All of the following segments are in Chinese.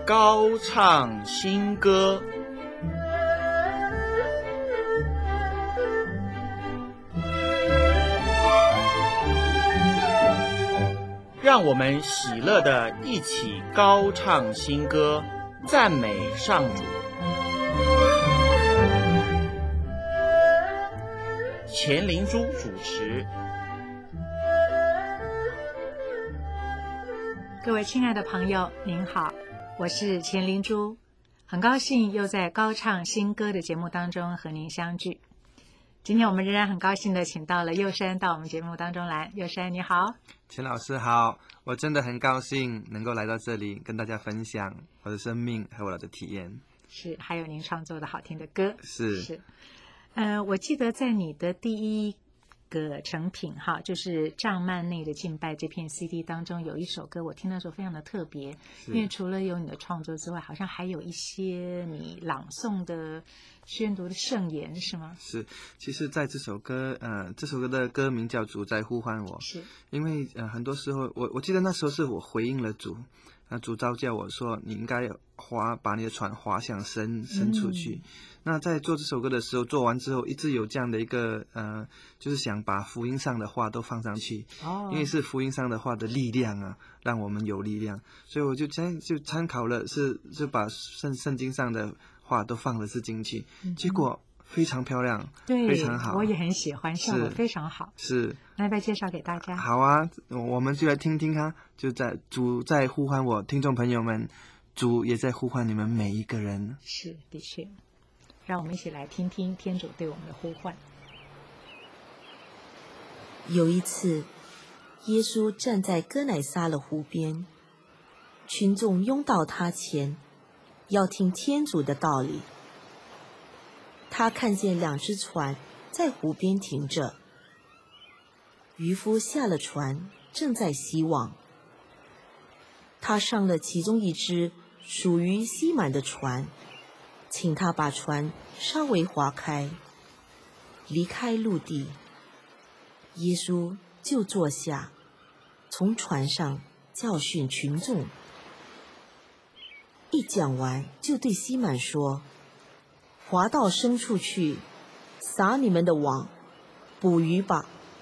高唱新歌。让我们喜乐地一起高唱新歌，赞美上主。钱灵珠主持。 各位亲爱的朋友，您好，我是钱灵珠，很高兴又在高唱新歌的节目当中和您相聚。今天我们仍然很高兴的请到了佑山到我们节目当中来。佑山你好。 钱老师好，我真的很高兴能够来到这里跟大家分享我的生命和我的体验。 是，还有您创作的好听的歌。 是。 我记得在你的第一个成品哈，就是帐幔内的敬拜这片 CD 当中有一首歌，我听那时候非常的特别，因为除了有你的创作之外，好像还有一些你朗诵的宣读的圣言，是吗？是， 其实在这首歌的歌名叫主在呼唤我， 是因为很多时候我记得那时候是我回应了主，主召叫我说你应该把你的船划向深出去。那在做这首歌的时候，做完之后一直有这样的一个就是想把福音上的话都放上去，因为是福音上的话的力量啊，让我们有力量，所以我就参考了就把圣经上的话都放了进去，结果非常漂亮， 对， 非常好， 我也很喜欢，效果非常好。 是， 那要不要介绍给大家？ 好啊，我们就来听听看，就在主在呼唤我，听众朋友们，主也在呼唤你们每一个人。 是，的确，让我们一起来听听天主对我们的呼唤。 有一次，耶稣站在哥乃撒勒湖边，群众拥到他前，要听天主的道理。他看见2只船在湖边停着，渔夫下了船，正在洗网。他上了其中一只属于西满的船，请他把船稍微划开，离开陆地。耶稣就坐下，从船上教训群众。一讲完，就对西满说：“划到深处去，撒你们的网，捕鱼吧。”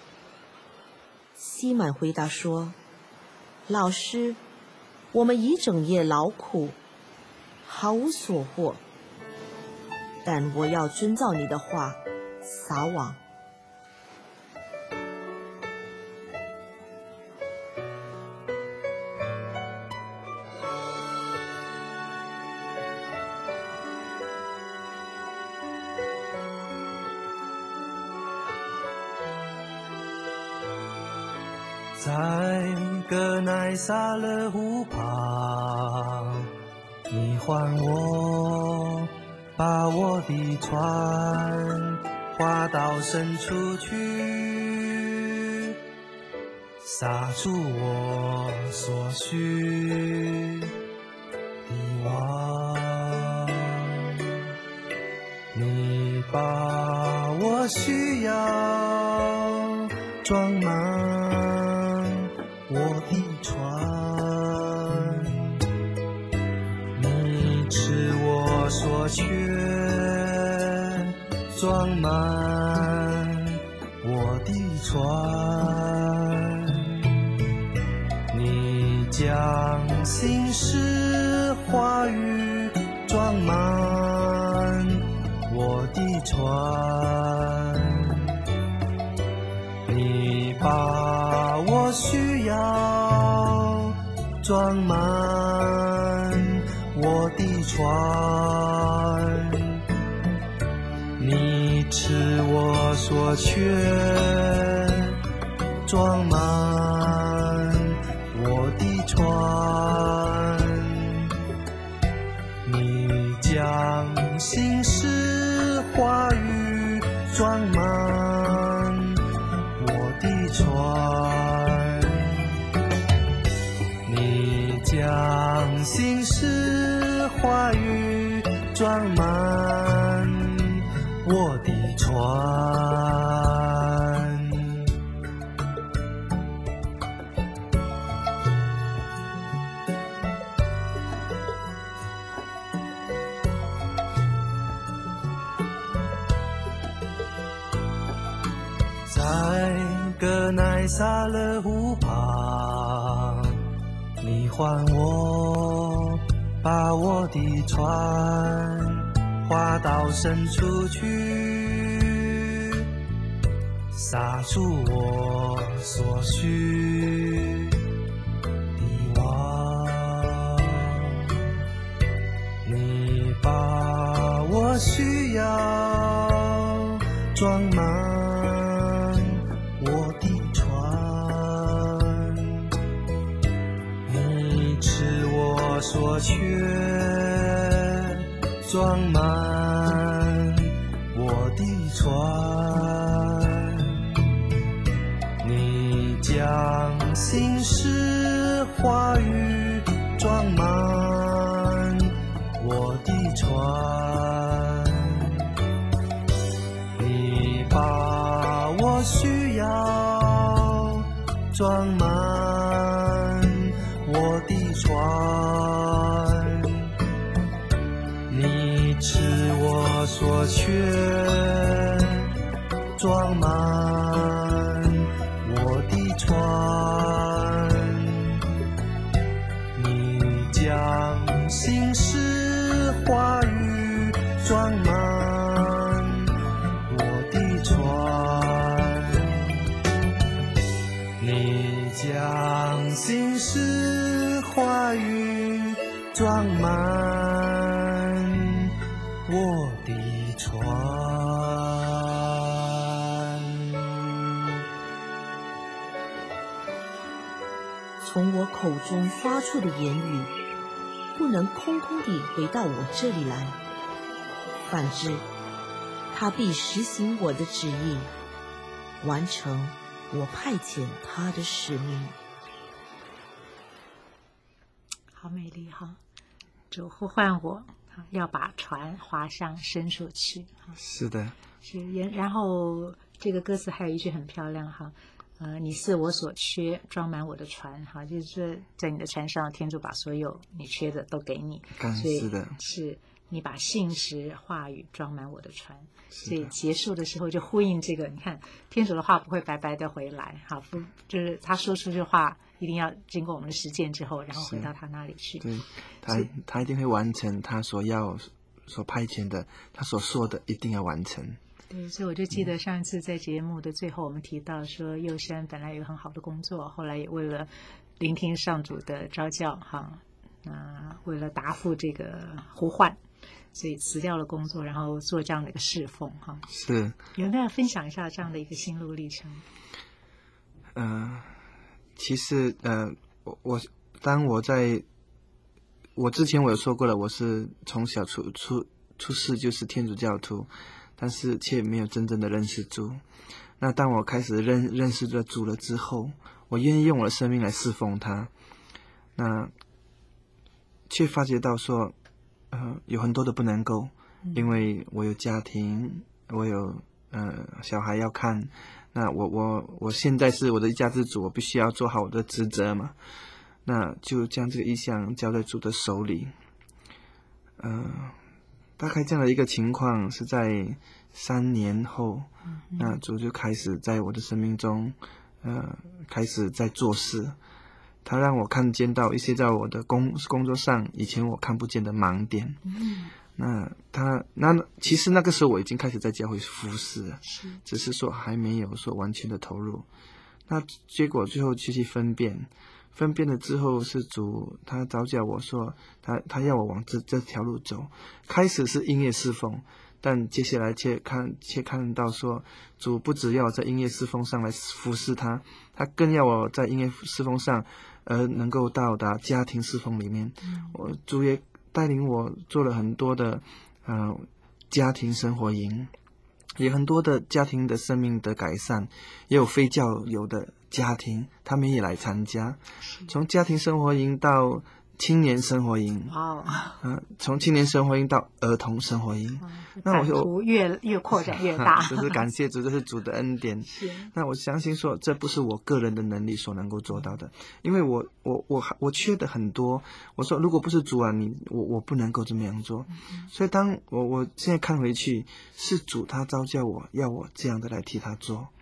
西满回答说：“老师，我们一整夜劳苦，毫无所获，但我要遵照你的话撒网。” 在哥乃撒勒湖旁，你唤我，把我的船划到深处去，撒出我所需的网。你把我需要装满我的船，你吃我所缺，装满我的船，你将心事话语装满我的船，你把我需要装满我的船，你吃我所缺，装满我的船，你将心事话语装满我的船，你将心事话语装满我的船。 在哥乃撒勒湖旁，你唤我，把我的船划到深处去，撒出我所需的网。你把我需要装满我的船，你吃我所缺，装满我的船，你将心事话语装满我的船，你把我需要装满我的船，你吃我所缺，装满我的船，你将心事话语装满我的船，你将心事话语装满我的船。 从我口中发出的言语，不能空空地回到我这里来，反之，他必实行我的旨意，完成我派遣他的使命。 好美丽哈！主呼唤我，要把船划向深处去。 是的， 是，然后这个歌词还有一句很漂亮哈，你是我所缺，装满我的船哈，就是说在你的船上，天主把所有你缺的都给你，所以是的， 是你把信实话语装满我的船。所以结束的时候就呼应这个，你看天主的话不会白白的回来，好，不就是他说出这话一定要经过我们的实践之后，然后回到他那里去。 对，他一定会完成他所派遣的，他所说的一定要完成。 对，所以我就记得上一次在节目的最后，我们提到说，佑山本来有很好的工作，后来也为了聆听上主的召叫，哈，为了答复这个呼唤，所以辞掉了工作，然后做这样的一个侍奉，哈。 是， 有没有分享一下这样的一个心路历程？ 其实我之前我有说过了，我是从小出世就是天主教徒，但是却没有真正的认识主。那当我开始认识了主了之后，我愿意用我的生命来侍奉他，那却发觉到说有很多的不能够，因为我有家庭，我有小孩要看，那我现在是我的一家之主，我必须要做好我的职责嘛，那就将这个意向交在主的手里。大概这样的一个情况是在3年后，那主就开始在我的生命中开始在做事，他让我看见到一些在我的工作上以前我看不见的盲点。那其实那个时候我已经开始在教会服侍了，只是说还没有说完全的投入。那结果最后去分辨了之后，是主他召叫我说他要我往这条路走。开始是音乐侍奉，但接下来却看到说主不只要我在音乐侍奉上来服侍他更要我在音乐侍奉上能够到达家庭侍奉里面。主也带领我做了很多的家庭生活营，也很多的家庭的生命的改善，也有非教友的家庭他们也来参加，从家庭生活营到青年生活营，从青年生活营到儿童生活营，那我就越扩展越大。 这是感谢主，这是主的恩典。那我相信说，这不是我个人的能力所能够做到的，因为我缺的很多。我说，如果不是主啊，我不能够这么样做。所以当我现在看回去，是主他召叫我，要我这样的来替他做。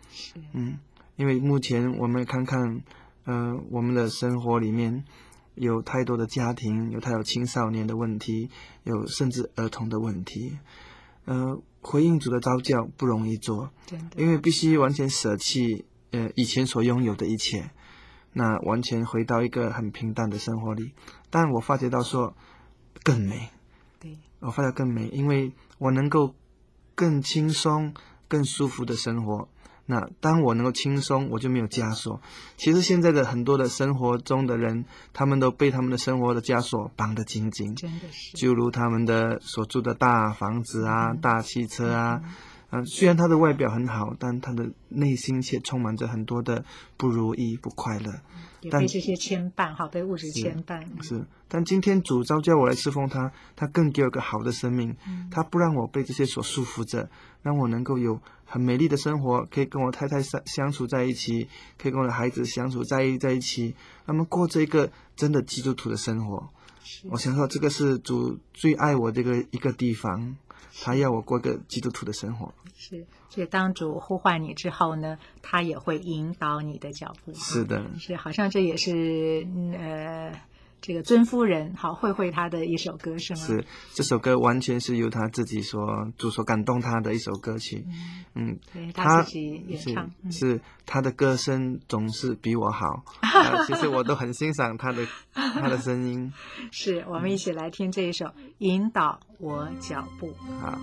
因为目前我们看看我们的生活里面有太多的家庭，有太多青少年的问题，有甚至儿童的问题。回应主的召叫不容易做，因为必须完全舍弃以前所拥有的一切，那完全回到一个很平淡的生活里。但我发觉到说更美，我发觉更美，因为我能够更轻松更舒服的生活。那当我能够轻松，我就没有枷锁。其实现在的很多的生活中的人，他们都被他们的生活的枷锁绑得紧紧， 真的是， 就如他们的所住的大房子啊、大汽车啊，虽然他的外表很好，但他的内心却充满着很多的不如意、不快乐， 也被这些牵绊，被物质牵绊。 是，但今天主召叫我来侍奉他，他更给我个好的生命，他不让我被这些所束缚着，让我能够有很美丽的生活，可以跟我太太相处在一起，可以跟我的孩子相处在一起，他们过这个真的基督徒的生活。我想说，这个是主最爱我这个一个地方，他要我过个基督徒的生活。 是，所以当主呼唤你之后呢，他也会引导你的脚步。 是的， 是，好像这也是这个尊夫人慧他的一首歌是吗？ 是，这首歌完全是由他自己主所感动他的一首歌曲。 对，他自己演唱， 是他的歌声总是比我好。其实我都很欣赏他的声音。 是，我们一起来听这一首《引导我脚步》。 好。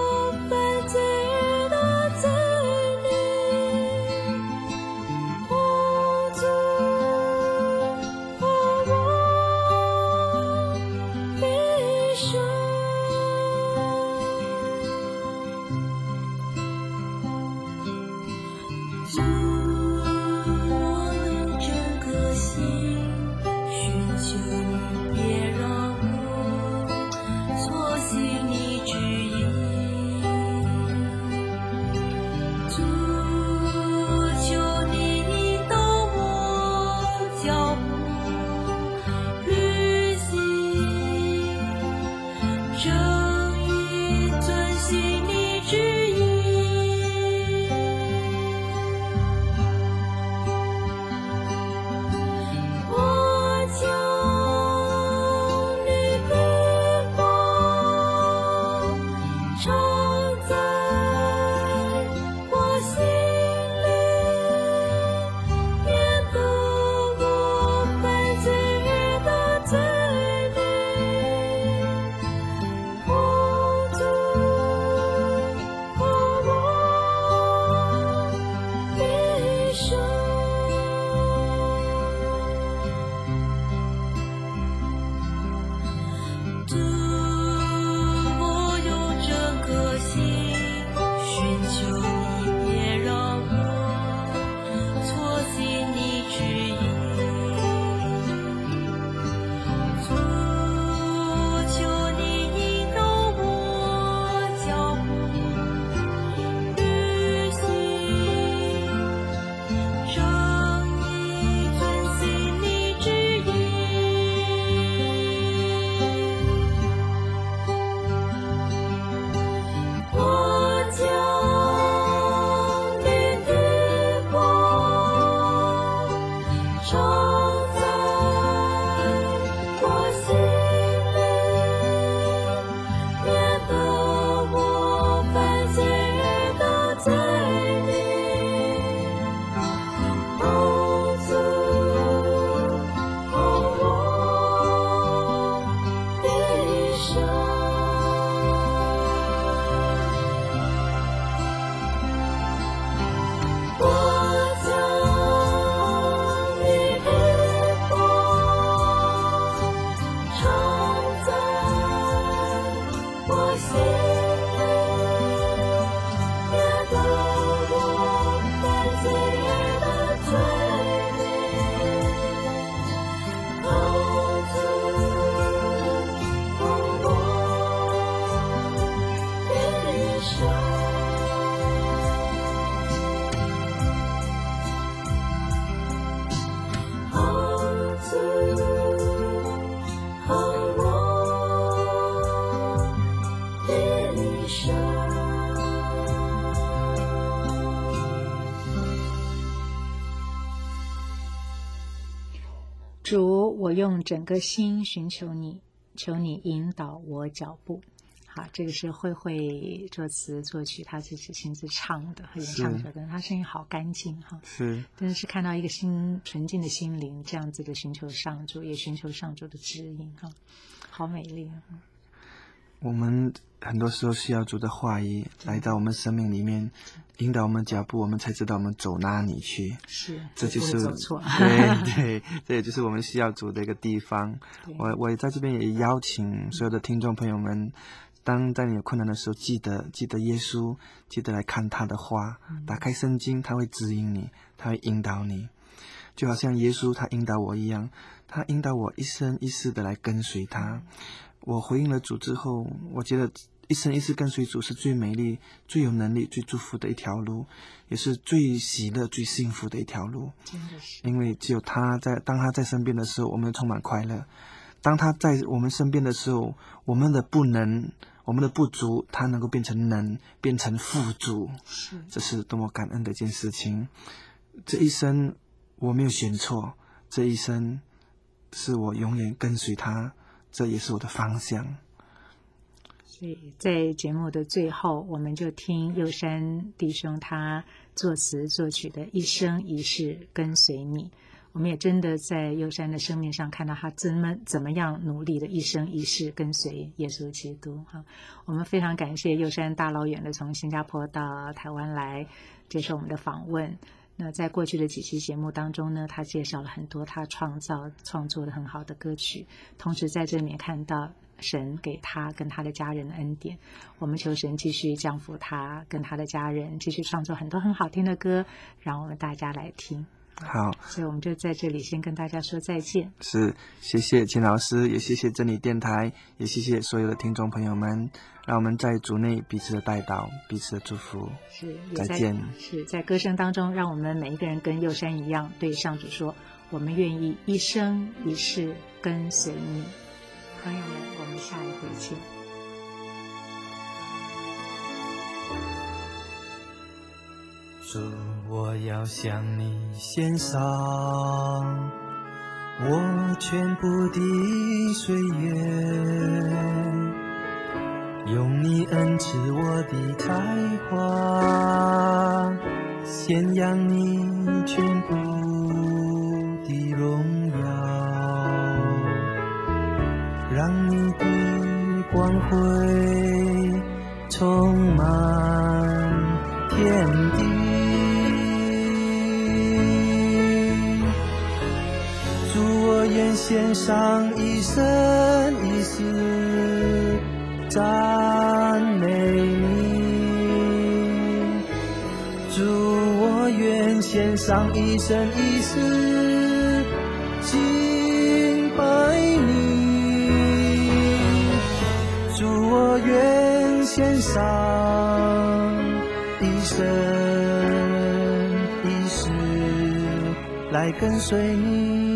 我主，我用整个心寻求你，求你引导我脚步。好，这个是慧慧作词作曲，他自己亲自唱的，和演唱者的，他声音好干净哈。 是， 真的是看到一个纯净的心灵，这样子的寻求上主，也寻求上主的指引哈，好美丽啊！ 我们很多时候需要主的话语来到我们生命里面，引导我们脚步，我们才知道我们走哪里去。 是， 这就是走错。 对，这也就是我们需要主的一个地方。我也在这边也邀请所有的听众朋友们，当在你有困难的时候，记得耶稣，记得来看他的话，打开圣经，他会指引你，他会引导你，就好像耶稣他引导我一样，他引导我一生一世的来跟随他。我回应了主之后，我觉得一生一世跟随主是最美丽、最有能力、最祝福的一条路，也是最喜乐、最幸福的一条路。 真的是， 因为只有当他在身边的时候，我们充满快乐；当他在我们身边的时候，我们的不能、我们的不足，他能够变成能，变成富足。这是多么感恩的一件事情。这一生我没有选错，这一生是我永远跟随他，这也是我的方向。 所以在节目的最后，我们就听佑山弟兄他作词作曲的一生一世跟随你。我们也真的在佑山的生命上看到他怎么样努力的一生一世跟随耶稣基督哈。我们非常感谢佑山大老远的从新加坡到台湾来接受我们的访问。那在过去的几期节目当中呢，他介绍了很多他创作的很好的歌曲，同时在这里面看到神给他跟他的家人的恩典。我们求神继续降福他跟他的家人，继续创作很多很好听的歌，让我们大家来听。 好， 所以我们就在这里先跟大家说再见。 是，谢谢秦老师，也谢谢真理电台，也谢谢所有的听众朋友们，让我们在主内彼此的带祷，彼此的祝福。 是， 再见。 是在歌声当中，让我们每一个人跟佑山一样，对上主说，我们愿意一生一世跟随你。朋友们，我们下一回见。 主，我要向你献上我全部的岁月，用你恩赐我的才华，献扬你全部的荣耀，让你的光辉充满天地。愿献上一生一世赞美你，主，我愿献上一生一世敬拜你，主，我愿献上一生一世来跟随你。